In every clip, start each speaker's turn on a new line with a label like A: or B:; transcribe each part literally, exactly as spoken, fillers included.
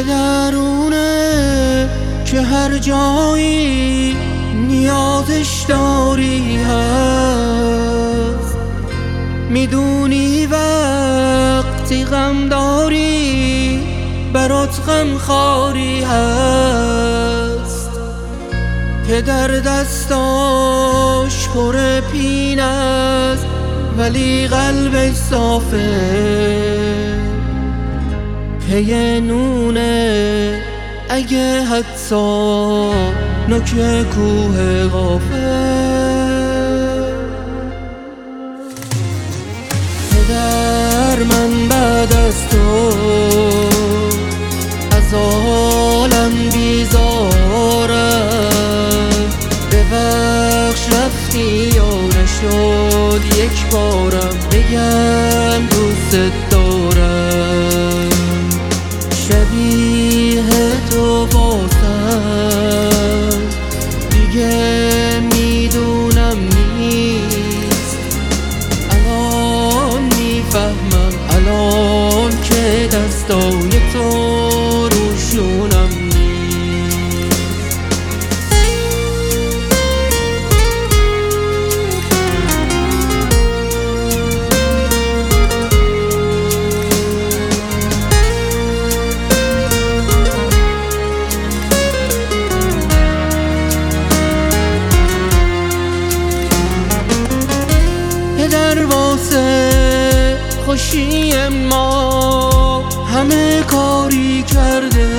A: پدرونه که هر جایی نیازش داری هست، میدونی وقتی غم داری برات غم خاری هست. پدر دستاش پر پین است ولی قلبش صافه، پی نونه اگه حتی نوک کوه غافل. پدر من بعد از تو از عالم بیزارم، ببخش رفتی یا نشد یک بارم بگم دوست دارم. شبیه تو واسم دیگه میدونم نیست، الان میفهمم الان که دستای تو روشونم نیست. پدر واسه خوشی ما همه کاری کرده،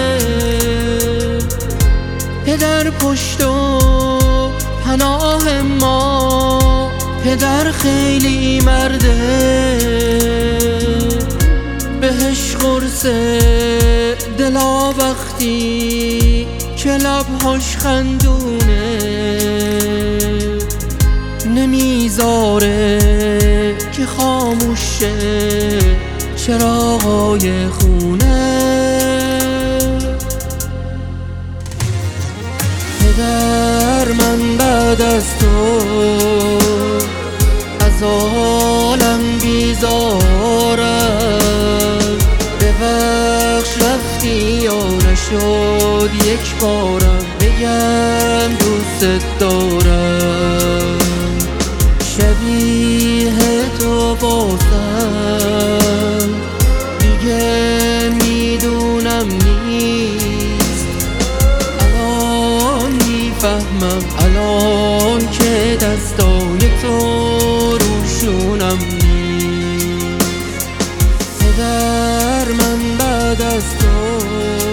A: پدر پشت و پناه ما، پدر خیلی مرده. بهش قرص دلا وقتی که لبهاش خندونه، نمیذاره که خاموشه چراغای خونه. پدر من بعد از تو از عالم بیزارم، ببخش رفتی یا نشد یک بارم بگم دوست دارم. شبیه تو واسم دیگه میدونم نیست، الان میفهمم الان که دستای تو روشونم نیست. پدر من بعد از تو